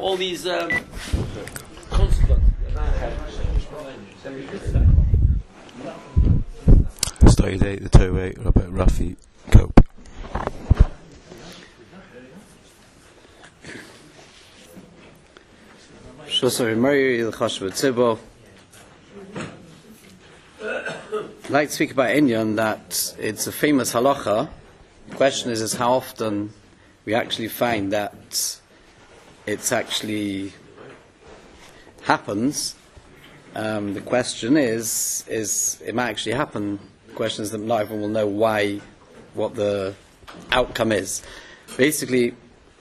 all these consequences. Story the Torah Robert Rafi Cope. I'd like to speak about Inyan, that it's a famous halacha. The question is how often we actually find that it's actually happens. The question is it might actually happen. The question is that not everyone will know what the outcome is. Basically,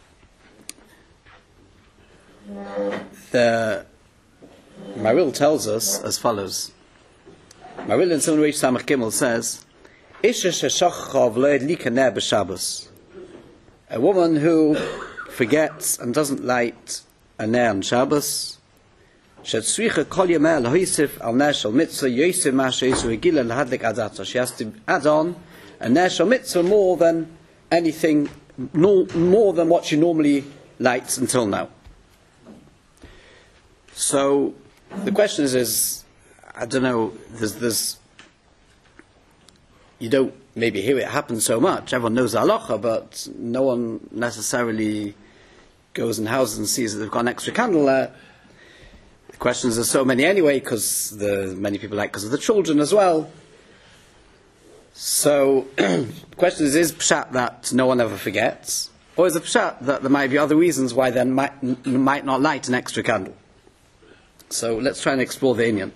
the Maril tells us as follows. Maril in Simon Reish Samach Gimel says, Isha sheshachchav lo yadlika ner b'Shabbos. A woman who forgets and doesn't light a ner on Shabbos, shetzricha kol yameh lahoisif al ner shel mitzvah yosef ma she'esu regila lahadlik adato. She has to add on a ner shel mitzvah more than anything, more than what she normally lights until now. So the question is I don't know, there's you don't maybe hear it happen so much. Everyone knows the halacha, but no one necessarily goes in houses and sees that they've got an extra candle there. The questions are so many anyway, because many people like because of the children as well. So the question is pshat that no one ever forgets, or is it pshat that there might be other reasons why they might not light an extra candle? So let's try and explore the inyan.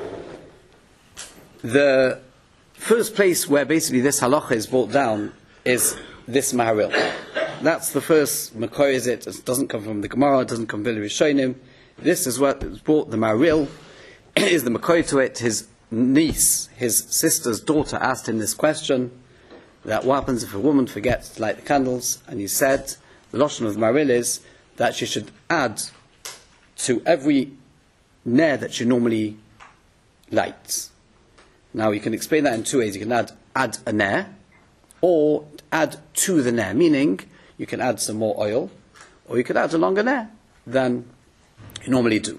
The first place where basically this halacha is brought down is this Maharil. That's the first makor. It doesn't come from the Gemara, it doesn't come from the Rishonim. This is what is brought. The Maharil is the makor to it. His niece, his sister's daughter, asked him this question: that what happens if a woman forgets to light the candles? And he said the lashon of the Maharil is that she should add to every ner that she normally lights. Now you can explain that in two ways. You can add a ner, or add to the ner, meaning you can add some more oil, or you could add a longer ner than you normally do.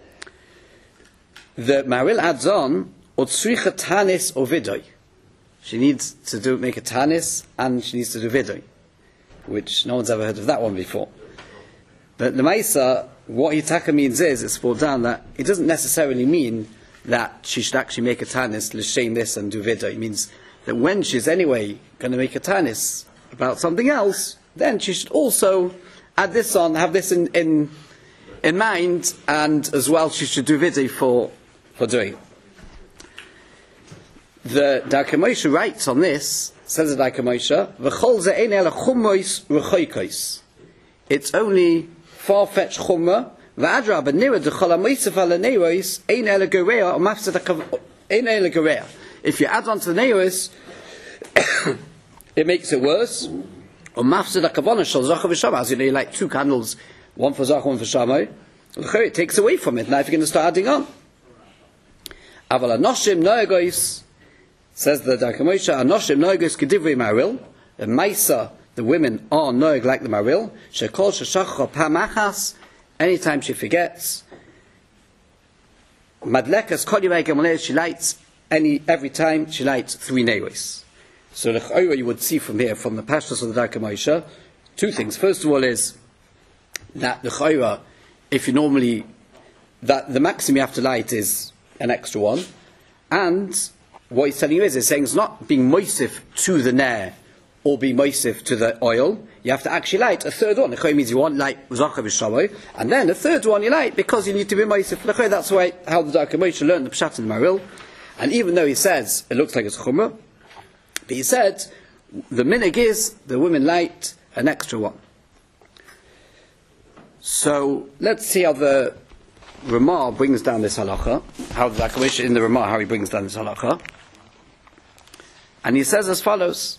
The Maharil adds on, Otsricha tanis or vidoy. She needs to make a tanis, and she needs to do vidoy, which no one's ever heard of that one before. But the Maisa, what Yitaka means is, it's brought down that it doesn't necessarily mean that she should actually make a tanis, l'shem this and do vidoy. It means that when she's anyway going to make a tanis about something else, then she should also add this on, have this in mind, and as well she should do vidoy for doing it. The Darkei Moshe writes on this, says the Darkei Moshe, V'chol ze'ein ela chumois rechoikos. It's only far-fetched chumrah. V'adrab nira dechol ha'moisef ala neiros ein ela gereya or mafsed ein ela gereya. If you add on to the neiros, it makes it worse. Or mafsed hakavana shel zacha v'shamai. As you know, you light two candles, one for zacha, one for shamai. It takes away from it. Now, if you're going to start adding on, aval anoshim noegos, says the Darkei Moshe, anoshim noegos kedivrei Maharil. The Maisa, the women are noeg like the Maharil. Shekol sheshachcha pamachas. Anytime she forgets, madlekas kol yimei gemalei, she lights every time she lights 3 neiros. So the chayra you would see from here, from the pashtus of the Darkei Moshe, two things. First of all is that the chayra, if you normally, that the maximum you have to light is an extra one, and what he's telling you is saying it's not being moisif to the ner or be moisif to the oil. You have to actually light a third one. The means you want light zacha v'shamay, and then the third one you light because you need to be moisif. That's how the Darkei Moshe learned the pshat in the Maharil. And even though he says it looks like it's chumrah, but he said the minig is the women light an extra one. So let's see how the Ramah brings down this halacha. How the Darkei Moshe in the Ramah, how he brings down this halacha, and he says as follows.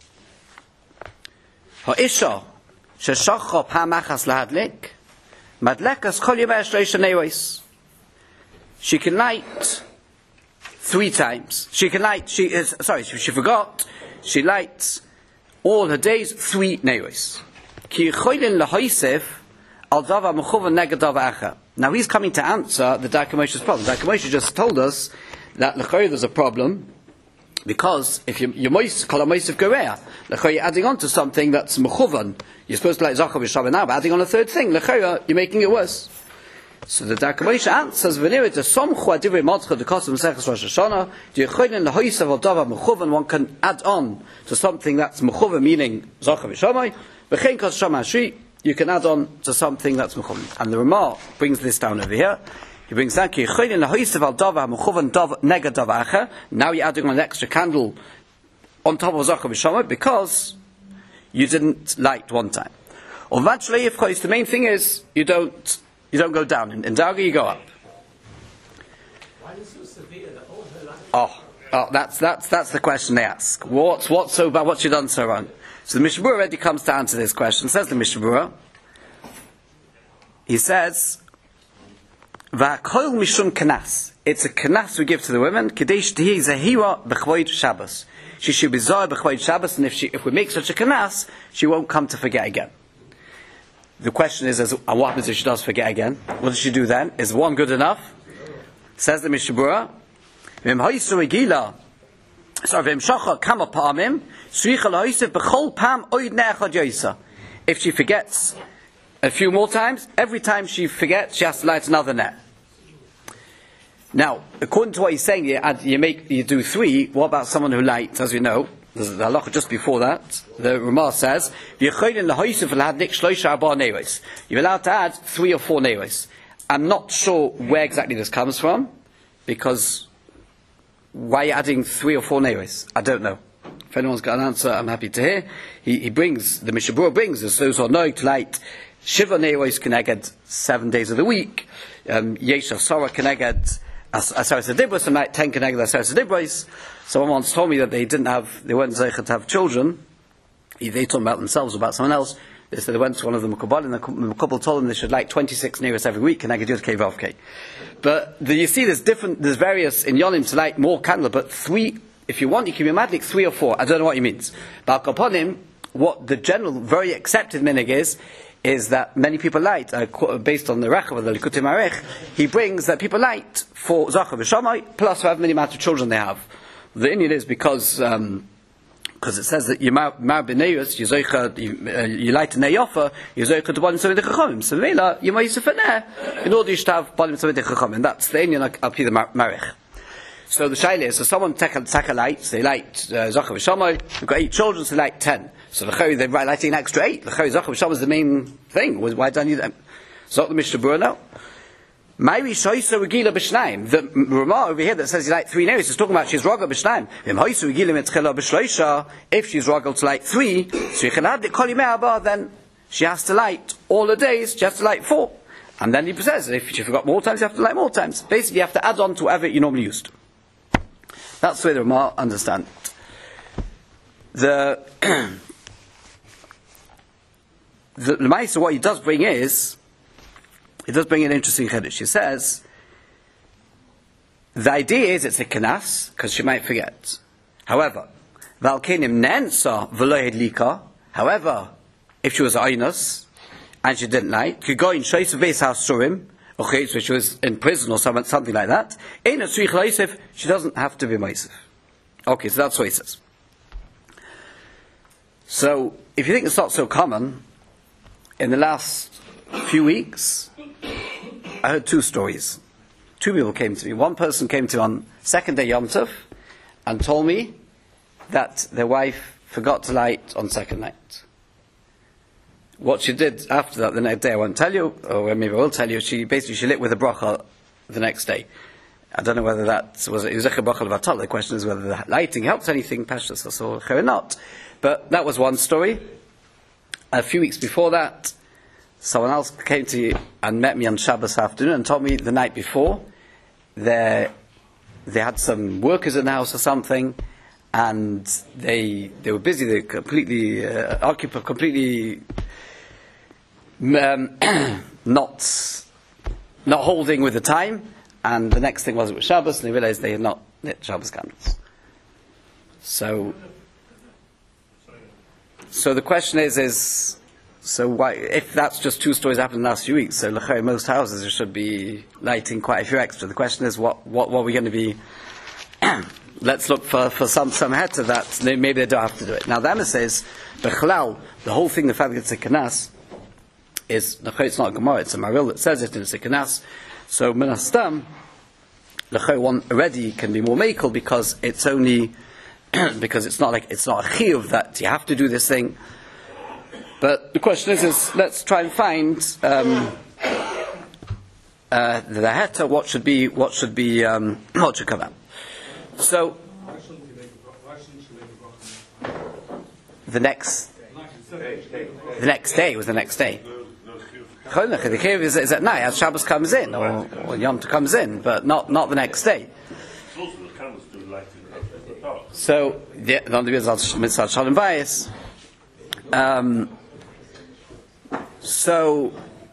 Ha'isha sheshachcha pa'amachas lahadlik madlekas kol yimei shloisha neiros. She can light 3 times. She forgot. She lights all her days 3 neiros. Ki yichoilin lahoisef al davar mechuvan neged davar acher. Now he's coming to answer the Darkei Moshe's problem. Darkei Moshe just told us that l'chayr there's a problem because if you're moist, kol ha-moisef goreah, l'chayr you're adding on to something that's mechuvan. You're supposed to like zachar v'shavah now, but adding on a third thing, l'chayr you're making it worse. So the Darkei Moshe answers, "V'nireh to somchu adivrei modcha dekosim Maseches Rosh Hashanah. D'yecholin lahoisav al davar mechuvan. One can add on to something that's mechuvan, meaning zachar v'shamai. V'chein kos shama ashri. You can add on to something that's mechuvan." And the Ramah brings this down over here. He brings down d'yecholin lahoisav al davar mechuvan neged davar acher. Now you're adding on an extra candle on top of zachar v'shamai because you didn't light one time. Or eventually, of course, the main thing is you don't go down. In Darga, you go up. Why is it so severe that all her life? Oh, that's the question they ask. What's so bad? What's she done so wrong? So the Mishnah Berurah already comes to answer this question. Says the Mishnah Berurah. He says, "V'hakol mishum kanas." It's a kanas we give to the women. Kadesh tehi zehira b'chvoid Shabbos. She should be zahir b'chvoid Shabbos, and if we make such a kanas, she won't come to forget again. The question is, what happens if she does forget again? What does she do then? Is one good enough? Says the Mishnah Berurah, if she forgets a few more times, every time she forgets, she has to light another net. Now, according to what he's saying, you do 3. What about someone who lights, as we know? There's the halacha just before that. The Ramah says, "You're allowed to add 3 or 4 neros." I'm not sure where exactly this comes from, because why are you adding 3 or 4 neros? I don't know. If anyone's got an answer, I'm happy to hear. He brings, the Mishnah Berurah brings us those who are knowing to light Shiva neros connected 7 days of the week. Yesha Sarah connected Asaras Adibros, and like 10 connected Asaras Adibros. Someone once told me that they weren't zeichet to have children. They talking about themselves or about someone else. They said they went to one of the Mekubal, and the Mekubal told them they should light 26 neros every week, and I could do K Vav. But you see, there's various in Yonim to light more candle, but 3, if you want, you can be madlik 3 or 4. I don't know what he means. But upon him, what the general, very accepted minig is that many people light, based on the Rechav of the Likutei Marech, he brings that people light for Zachar v'Shamai, plus however many amount of children they have. The Indian is because it says that you mar b'neus, you light a neyofa, you zoicha to balim tzavei chachamim. So vela you may in order you should have balim tzavei chachamim. That's the Indian up here the marech. So the shaila is, so someone take a light, they light Zachar v'Shamai. We've got 8 children, so they light 10. So they're lighting an extra 8. The Zachar v'Shamai is the main thing. Why don't you? It's not the Mishnah Berurah now. Maybe Shoysa Regila B'Shnaim. The Ramah over here that says you light 3 neros is talking about she's Raga B'Shnaim. If she's Raga to light 3, then she has to light all the days, she has to light 4. And then he says, if she forgot more times, you have to light more times. Basically, you have to add on to whatever you normally used. That's the way the Ramah understands it. The Lemaisa, what he does bring is, he does bring an interesting chiddush. He says, the idea is it's a kanas, because she might forget. However, Valkenim nensa v'lo hedlika. However, if she was aynus, and she didn't light, could go in Shoysa Beis HaSurim, okay, so she was in prison or something like that, she doesn't have to be Meisif. Okay, so that's what he says. So, if you think it's not so common, in the last few weeks, I heard 2 stories. 2 people came to me. One person came to me on 2nd day Yom Tov and told me that their wife forgot to light on 2nd night. What she did after that, the next day, I won't tell you, or maybe I will tell you, she lit with a bracha the next day. I don't know whether that was a bracha levatal. The question is whether the lighting helps anything, pashtus or not. But that was one story. A few weeks before that, someone else came to you and met me on Shabbos afternoon and told me the night before they had some workers in the house or something, and they were busy. They were completely occupied, completely not holding with the time. And the next thing was it was Shabbos, and they realized they had not lit Shabbos candles. So the question is So why, if that's just 2 stories happened in the last few weeks, so l'chayr, most houses there should be lighting quite a few extra. The question is, what are we going to be? Let's look for some heta that maybe they don't have to do it. Now the Emma says, b'chalal, the whole thing, the fact that it's a kanas, is l'chayr, it's not a Gemara, it's a Maril that says it, and it's a kanas. So minastam, l'chayr one already can be more makel because it's only because it's not a chiyuv that you have to do this thing. But the question is let's try and find the heta. What should come out? So the next day was the next day. The chiyuv is at night as Shabbos comes in or Yom Tov comes in, but not the next day. So the mitzvah shalom bayis. So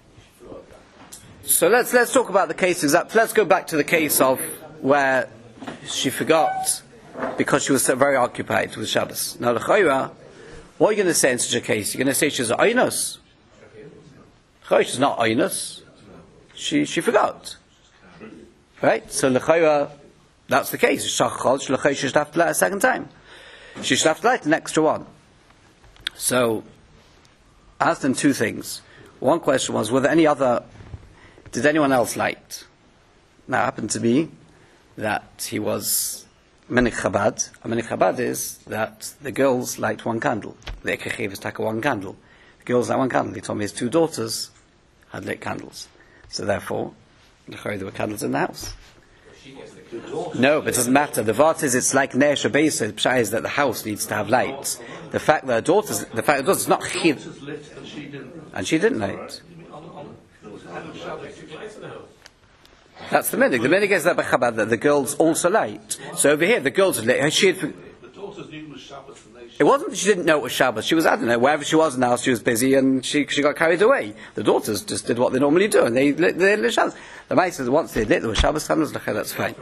let's talk about the cases. Let's go back to the case of where she forgot because she was so very occupied with Shabbos. Now, l'chayra, what are you going to say in such a case? You're going to say she's oinus. She's not oinus. She forgot, right? So l'chayra, that's the case. Shachol, l'chayra, she should have to light a second time. She should have to light an extra one. So I asked them 2 things. One question was, did anyone else light? Now, it happened to be that he was Menik Chabad. And Menik Chabad is that the girls light 1 candle. The Ekechev is taka 1 candle. The girls light 1 candle. He told me his 2 daughters had lit candles. So therefore, there were candles in the house. No, but it doesn't matter. The Vart is, it's like Ner Shabbos. The Pshat is that the house needs to have lights. The fact that her daughters, it's not chiv, and she didn't light. That's the minig. The minig is that b'chabad that the girls also light. So over here, the girls lit. The daughters knew it was Shabbos. It wasn't that she didn't know it was Shabbos. She was, I don't know, wherever she was in the house, she was busy and she got carried away. The daughters just did what they normally do, and they lit Shabbos. The Ma'aseh says once they lit, there was Shabbos candles. That's fine.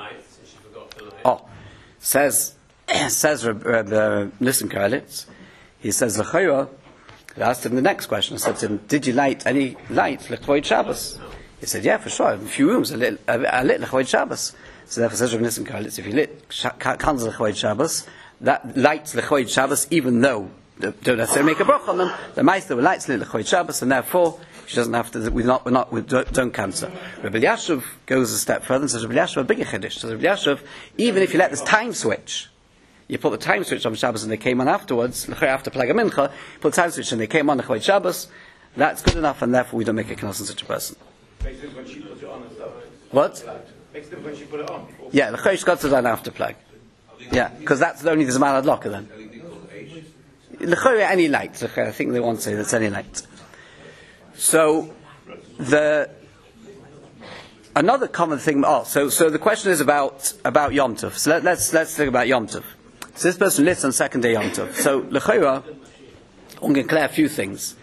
Says Nissim Karelitz, he says l'chayra. I asked him the next question. I said to him, "Did you light any light l'chvoid Shabbos?" He said, "Yeah, for sure. In a few rooms, I lit l'chvoid Shabbos." So therefore, says Nissim Karelitz, if you lit candles l'chvoid Shabbos, that lights l'chvoid Shabbos, even though they don't necessarily make a bracha on them. The Meister lights l'chvoid Shabbos, and therefore she doesn't have to. We don't cancel. Rabbi Yashuv goes a step further and says, Rabbi Yashuv a bigger chiddush. So Rabbi Yashuv, even if you let this time switch. You put the time switch on Shabbos and they came on afterwards, after Plag Mincha, put the time switch and they came on the Chavoid Shabbos, that's good enough, and therefore we don't make a knas on such a person. Makes sense when she puts it on and stuff. What? Makes sense when she put it on. Yeah, the Chayish got to done after Plag. Yeah, because that's only the Zman Ad Loka then. The Chayish, any light. I think they want to say that's any light. So, another common thing. So the question is about Yom Tov. So let's think about Yom Tov. So this person lit on 2nd day Yom Tov. So l'chayra, I'm going to clear a few things.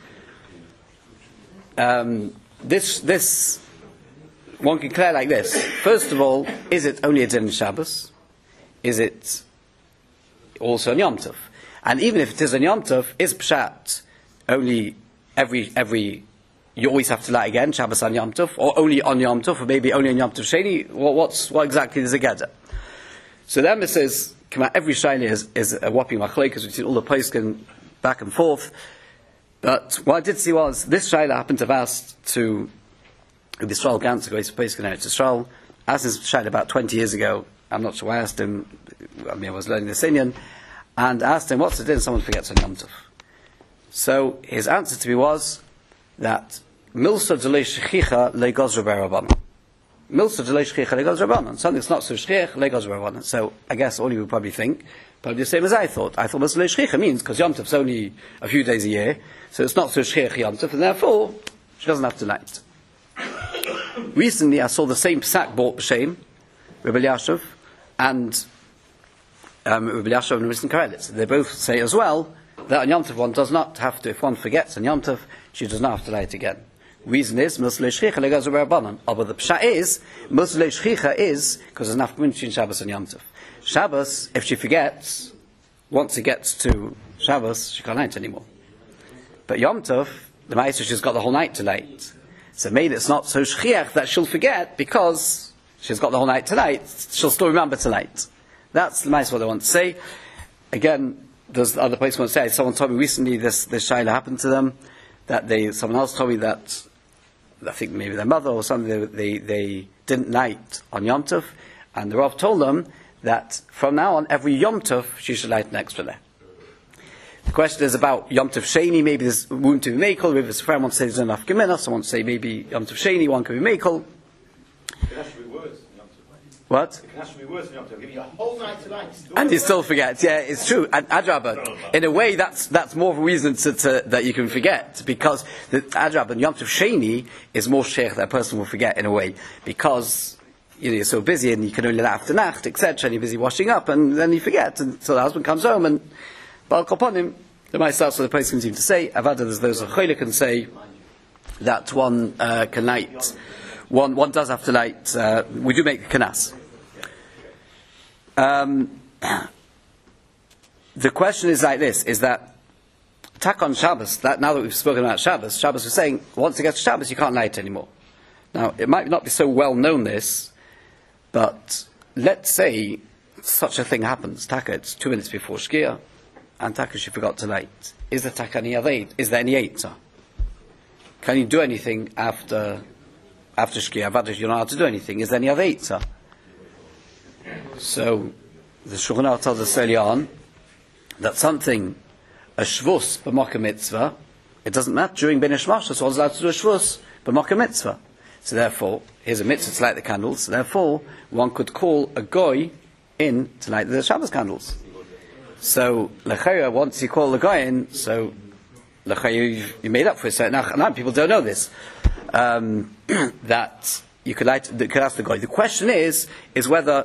This one can clear like this. First of all, is it only a din Shabbos? Is it also on Yom Tov? And even if it is on Yom Tov, is Pshat only every you always have to light again, Shabbos on Yom Tov, or only on Yom Tov, or maybe only on Yom Tov Sheni? What exactly is the gather? So then it says, every Shani is a whopping machlokes between all the poskim back and forth. But what I did see was, this Shaila happened to have asked to Yisrael Gantz, the poskim out to Yisrael, asked this Shaila about 20 years ago. I'm not sure why I asked him, I was learning this Indian, and asked him, what's the din someone forgets on Yom Tov? So his answer to me was, that milsa delay shechicha legos rabbanon. Milsa delay shechicha legos rabbanon. Something that's not so shechich legos rabbanon. So I guess all you would probably think, probably the same as I thought. I thought milsa delay shechicha means because Yom Tov's only a few days a year, so it's not so shechich Yom Tov, and therefore she doesn't have to light. Recently, I saw the same psak bought b'shem, Rabbi Yashuv, and Rabbi Yashuv and Nissim Karelitz. They both say as well that on Yom Tov one does not have to, if one forgets on Yom Tov, she does not have to light again. Reason is, Milsa Le'Shchicha Legaz Rabbanon. But the Pshat is, Milsa Le'Shchicha is, because there's enough between Shabbos and Yom Tov. Shabbos, if she forgets, once it gets to Shabbos, she can't light anymore. But Yom Tov, the Ma'aser, she's got the whole night to light. So maybe it's not so shchiach that she'll forget because she's got the whole night to light. She'll still remember to light. That's the Ma'aser what I want to say. Again, there's other places I want to say. Someone told me recently this shayla happened to them. Someone else told me that, I think maybe their mother or something, they didn't light on Yom Tov, and the Rav told them that from now on, every Yom Tov, she should light an extra there. The question is about Yom Tov Sheni, maybe there's room to be Mekel, if it's a friend wants to say there's enough Gemina, someone wants to say maybe Yom Tov Sheni, one could be Mekel. It can actually be worse than Yom Tov. What? It can actually be worse than Yom Tov. Give you a whole night to light. And you still forget. Yeah, it's true. And Adrabah, in a way, that's more of a reason that you can forget, because the Adrabah and Yom Tov Sheni is more sheikh that a person will forget in a way, because you're so busy and you can only light after Nacht, etc., and you're busy washing up, and then you forget, and so the husband comes home and Baal upon him. The myself, so the place can seem to say, Avada, there's those who can say that one can light, one does have to light, we do make the kanas. The question is like this, is that Takon Shabbos, that now that we've spoken about Shabbos was saying, once it gets to Shabbos, you can't light anymore. Now, it might not be so well known this, but let's say such a thing happens. Taka, it's 2 minutes before Shkia, and Taka, she forgot to light. Is there Taka any other eight? Is there any eitzah? Can you do anything after Shkia? But if you're not allowed to do anything, is there any other eitzah? So, the Shulchan Aruch tells us early on that something, a shvus b'moka mitzvah, it doesn't matter during Ben Ishmash, so one's allowed to do a shvus b'moka mitzvah. So therefore, here's a mitzvah to light the candles, so therefore, one could call a goy in to light the Shabbos candles. So, l'chayra, once you call the guy in, so l'chayra, you made up for it. So now people don't know this. That you could ask the guy. The question is whether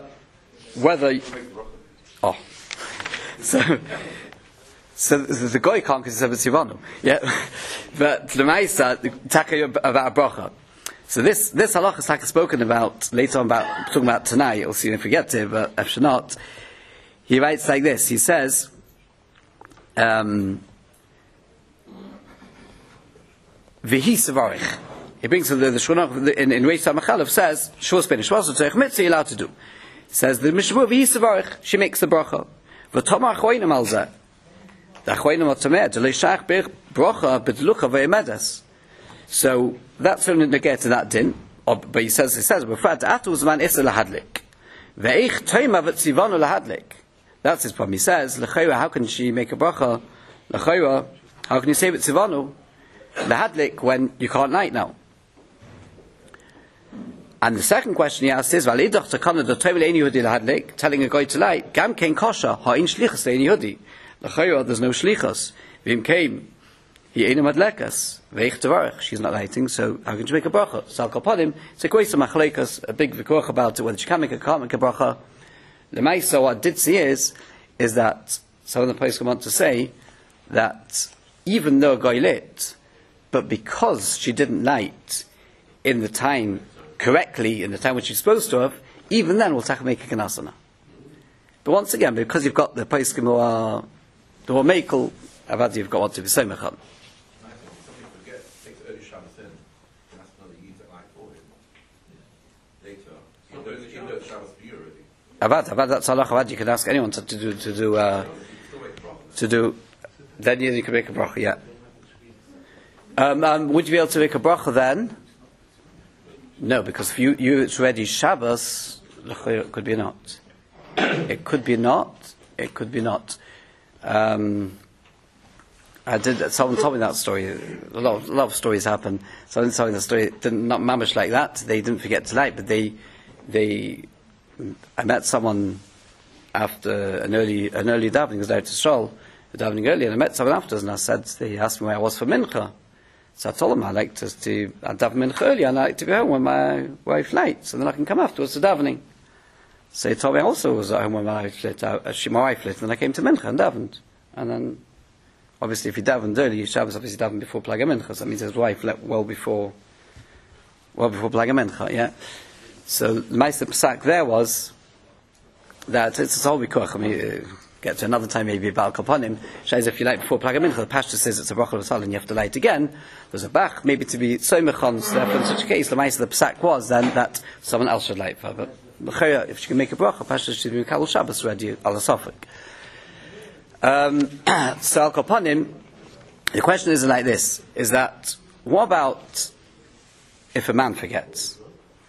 so the guy can't because it's a Tzivanu. Yeah, but the Ma'isa taka about a bracha. So this halacha is taka spoken about later on about talking about tonight. You'll see if we get to it, but if not. He writes like this. He says, "V'hi savarich." He brings the Shulchan in Reish Samachalev says, "Shvus ben Shvus tzarich mitzvah you're allowed to do." He says the Mishnah v'hi savarich. She makes the bracha. V'tomar achroinim al zeh. The achroinim otamed lo yishach bracha b'dlucha ve'emedes. So that's only to get to that din. But he says, "B'frat atu zman isel lahadlik ve'ich toima v'tzivanu lahadlik." That's his problem. He says, "L'chayra, how can she make a bracha? L'chayra, how can you say v'tzivanu lahadlik when you can't light now?" And the second question he asks is, "V'alidach takana d'tovel ein Yehudi lahadlik," telling a guy to light. Gam kein kosher ha'in shlichus ein Yehudi. L'chayra, there's no shlichus. V'im came, he ein madlekas ve'ich tevarich. She's not lighting, so how can she make a bracha? So I'll call upon him. It's a question of machlekas, a big v'koch about it, whether she can make a can't make a bracha. The Maisa, what I did see is that some of the places want to say that even though a guy lit, but because she didn't light in the time correctly, in the time which she's supposed to have, even then we'll make a kanasana. But once again, because you've got the place the whole makel, Avadi, you've got what to be saying. Somebody takes early Shabbos in, and that's another Yid that like for him. Later, you know Shabbos for you already. Avad, that's halach. Avad, you can ask anyone to do. Then you can make a bracha. Yeah. Would you be able to make a bracha then? No, because if you it's already Shabbos. It could be not. It could be not. It could be not. Someone told me that story. A lot of stories happen. Someone told me the story. Not mamish like that. They didn't forget to light, but I met someone after an early davening. I was there to stroll, davening early, and I met someone afterwards, and he asked me where I was for mincha. So I told him I like to daven mincha early, and I like to be home when my wife lights, and then I can come afterwards to davening. So he told me I also was at home when my wife lit, and then I came to mincha and davened. And then, obviously, if he davened early, Shabbos obviously davened before Plaga Mincha, so that means his wife left well before Plaga Mincha, yeah. So the Meister Psak there was that it's all because I mean, get to another time, maybe about Kapanim. Shays, if you light before Plaga Mincha, the Pashto says it's a Bracha L'Sal and you have to light again. There's a Bach, maybe to be so mechon, therefore in such a case, the Maisa, the Psak was then that someone else should light for. But if she can make a Bracha, Pashto should be Kabul Shabbos ready, Al Sofik. So Al Kapanim, the question is like this, is that, what about if a man forgets?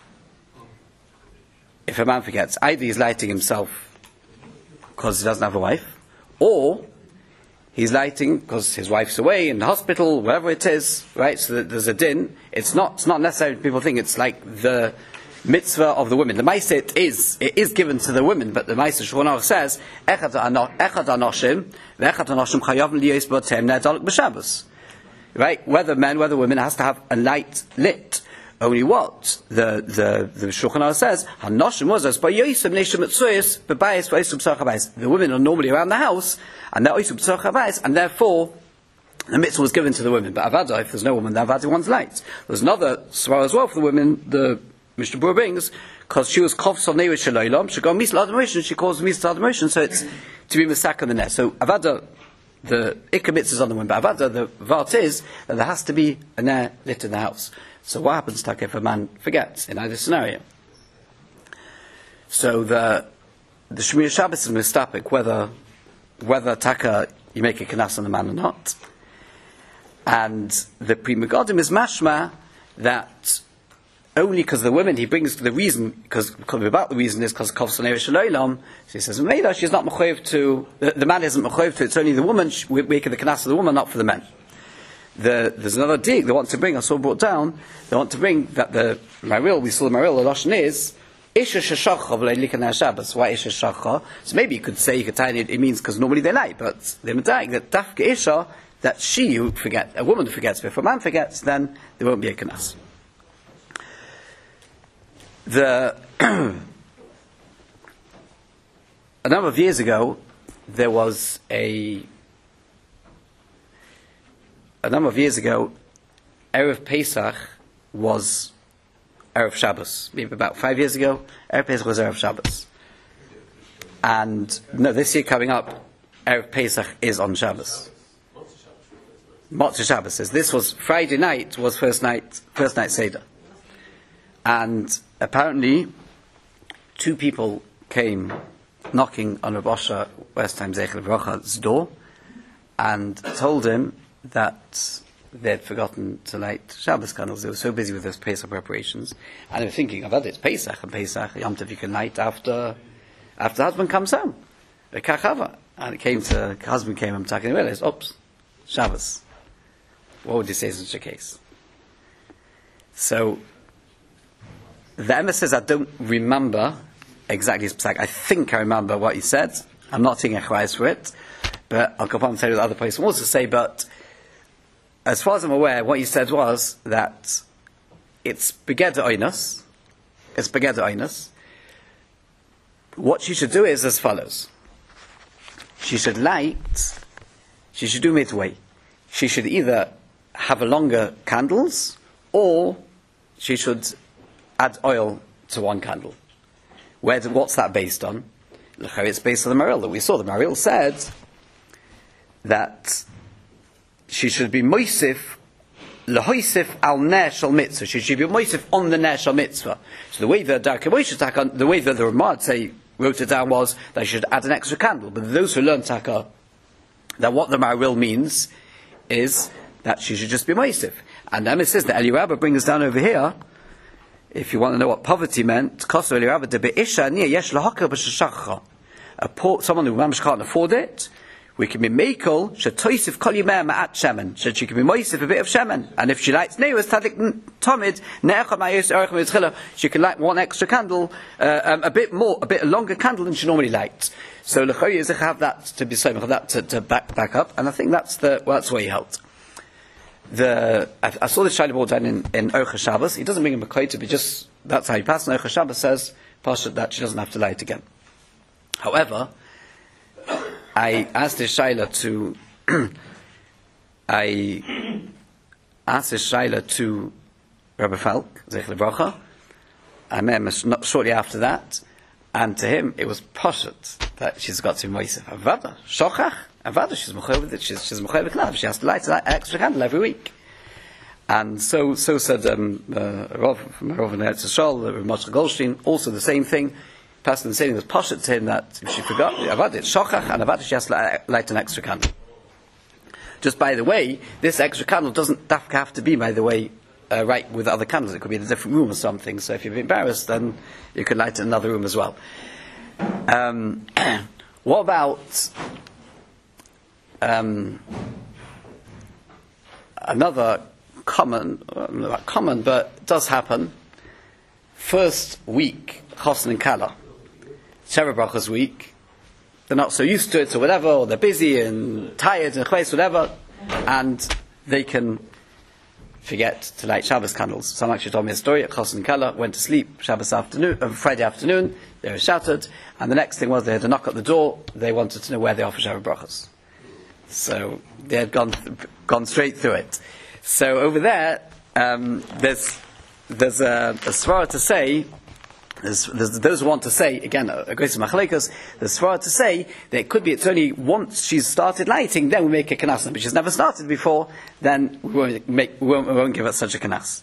If a man forgets, either he's lighting himself because he doesn't have a wife, or he's lighting because his wife's away in the hospital, wherever it is, right? So that there's a din. It's not necessarily, people think it's like the mitzvah of the women. The Maisa, it is given to the women, but the Maisa Shulchan Aruch says, Echad anoshim, ve'echad anoshim chayavim liyos b'otem ne'adalik b'Shabbos. Right? Whether men, whether women, has to have a light lit. Only what? The Shulchan Aruch says, Hanoshim was as by Yosem Neshim Mitzuyos, Bebayis V'Yosem B'Tzorach HaBayis. The women are normally around the house, and they're Yosem B'Tzorach HaBayis, and therefore, the mitzvah was given to the women. But Avada, if there's no woman, the Avada wants light. There's another svara as well for the women, the Mishnah Berurah brings, because she was Kofs of Neiris Shalaylam, she got Misla Admration, she calls Misla Admration, so it's to be Misak on the net. So Avada, the Ikka mitzvah is on the women, but Avada, the Vart is that there has to be a ner lit in the house. So what happens, Taka, if a man forgets in either scenario? So the Shemir Shabbos is mistapik, whether Taka you make a kanas on the man or not. And the Pri Megadim is mashma that only because the women, he brings the reason, because about the reason is because Kov Sonei Shaloilam, so he says, Meida, she's not mechoyev to, the man isn't mechoyev to, it's only the woman, we're making the kanas of the woman, not for the men. There's another dig they want to bring, I saw brought down, they want to bring that the Maril, we saw the Maril, the Lashon is, Isha Sheshacha v'leilikan Shabbos. Why Isha Sheshacha? So maybe you could say, you could tie it means because normally they lie, but they're medayik that Dafka Isha, that she who forgets, a woman who forgets, but if a man forgets, then there won't be a kanas. A number of years ago, there was Erev Pesach was Erev Shabbos. Maybe about 5 years ago, Erev Pesach was Erev Shabbos. And, no, this year coming up, Erev Pesach is on Shabbos. Motzei Shabbos says, this was Friday night, was first night Seder. And apparently, 2 people came knocking on Rav Osher West Time Zeichel Bracha's door and told him that they'd forgotten to light Shabbos candles. They were so busy with those Pesach preparations, and they were thinking about it's Pesach, and Pesach Yom Tov you can light after the husband comes home, the Kachava. And the husband came and talking and realized, oops, Shabbos. What would you say in such a case? So the Emma says, I don't remember exactly his psak. I think I remember what he said. I'm not taking a chayes for it, but I'll go on and tell you the other place will also say, but as far as I'm aware, what he said was that it's begeder oinus. It's begeder oinus. What she should do is as follows. She should do midway. She should either have a longer candles, or she should add oil to one candle. What's that based on? It's based on the Maril that we saw. The Maril said that she should be moisif lehoisif al ner shel mitzvah. She should be moisif on the ner shel mitzvah. So the way the the way that the Ramad wrote it down was that she should add an extra candle. But those who learn Taka, that what the Maril means is that she should just be moisif. And then it says that Eli Rabbah brings down over here. If you want to know what poverty meant, someone who mamish can't afford it, we can be mekel shetoisif kol yimei ma'at shemen. So she can be moisif a bit of shemen, and if she lights neus tadik tomid ne'echad ma'yos erech mitzchila, she can light one extra candle, a bit longer candle than she normally lights. So l'choy is have that to be so that to back up, and I think that's where he helped. I saw this Shaila brought down in Orcha Shabbos. He doesn't bring a Mekoita, but just that's how he passed. And Orcha Shabbos says Pasha that she doesn't have to light again. However, I asked this Shaila to Rabbi Falk Zeichel Bracha. I met him shortly after that, And to him, it was poshut that she's got to be Moisef. Avada, shochach, avada, she's mechayev, she's mechayev knav. She has to light an extra candle every week. And so said Rav from Rav in Eretz Yisrael, Rav Moshe Goldstein, also the same thing. Passing the same thing was poshut to him that if she forgot, avada, it's shochach, and avada, she has to light an extra candle. Just by the way, this extra candle doesn't have to be, by the way, right with other candles. It could be in a different room or something. So if you're embarrassed, then you could light it in another room as well. What about another common, not common, but does happen? First week, Chosin and Kala, Sheva Brachos week. They're not so used to it or whatever, or they're busy and tired and whatever, and they can forget to light Shabbos candles. Some actually told me a story. Chosin and Kala went to sleep Friday afternoon. They were shattered, and the next thing was they had a knock at the door. They wanted to know where they are for Sheva Brachos. So they had gone straight through it. So over there, there's a svara to say. There's those who want to say, again, a great machlekes, there's svara to say that it could be it's only once she's started lighting, then we make a kanas. But she's never started before, then we won't give her such a kanas.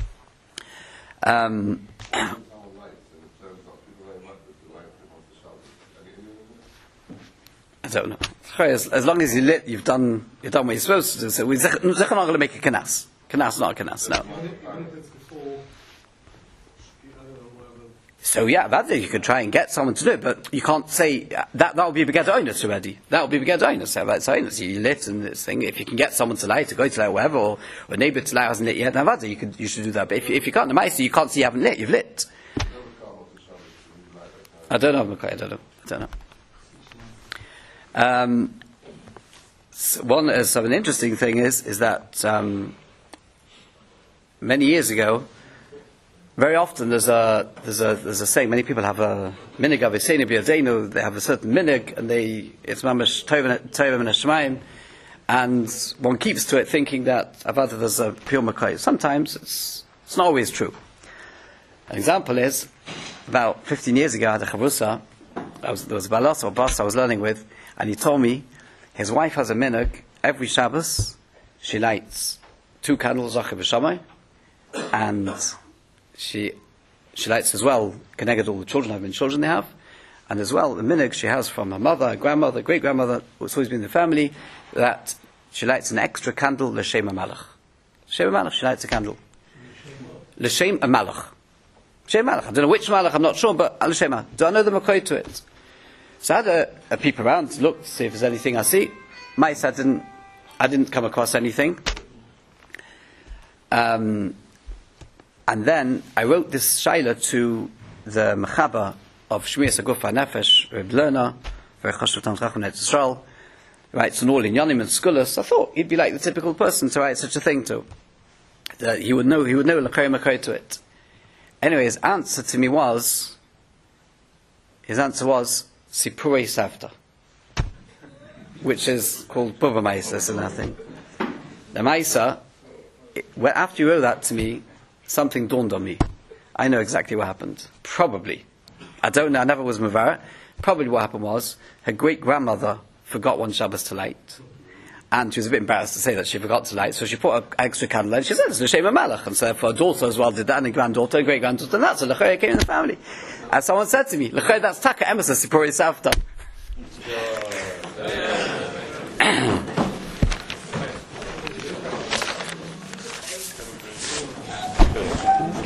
I don't know. As long as you've done what you're supposed to do. So we're not going to make a kanas. Kanas, not a kanas, no. So yeah, that you could try and get someone to do it, but you can't say that would be beged oinus already. That would be beged oinus. So that's oinus. You lit and this thing. If you can get someone to light, to go to light, whatever, or a neighbour to light hasn't lit yet, then you should do that. But if you can't, the ma'aser, you can't see you haven't lit. You've lit. I don't know. I don't know. So an interesting thing is that many years ago. Very often there's a saying. Many people have a minig of Eseinu B'Yadeinu. They have a certain minig, and it's mamash tovim and Shemaim, and one keeps to it, thinking that avada there's a pure makoy. Sometimes it's not always true. An example is about 15 years ago I had a chavrusa. There was a balas or bas I was learning with, and he told me his wife has a minig. Every Shabbos she lights 2 candles zacher v'shamay, and she lights as well, connected all the children, how many children they have, and as well the minig she has from her mother, her grandmother, great-grandmother, who's always been in the family, that she lights an extra candle, l'shem ha'malach. L'shem ha'malach, she lights a candle. L'shem ha'malach. L'shem ha'malach. I don't know which malach, I'm not sure, but l'shem ha'malach. Do I know the makoy to it? So I had a peep around, look, to see if there's anything I see. Mice, I didn't come across anything. And then I wrote this shaila to the Mechaba of Shmiras Haguf HaNefesh, Reb Lerner, very chashuv Talmid Chacham Eretz Yisrael, writes an all in Yanim and Skulas. I thought he'd be like the typical person to write such a thing to. That he would know l'kay makay to it. Anyway, his answer was Sipurei Savta, which is called Bava Maisa and nothing. The Maisa, after you wrote that to me, something dawned on me. I know exactly what happened. Probably. I don't know, I never was Mavara. Probably what happened was, her great-grandmother forgot one Shabbos to light. And she was a bit embarrassed to say that she forgot to light, so she put an extra candle in. She said, it's the Shem HaMalach. And so her daughter as well did that, and a granddaughter, and great-granddaughter, and that. So L'chayah came in the family. And someone said to me, L'chayah, that's Taka Emerson, Sipurei Savta.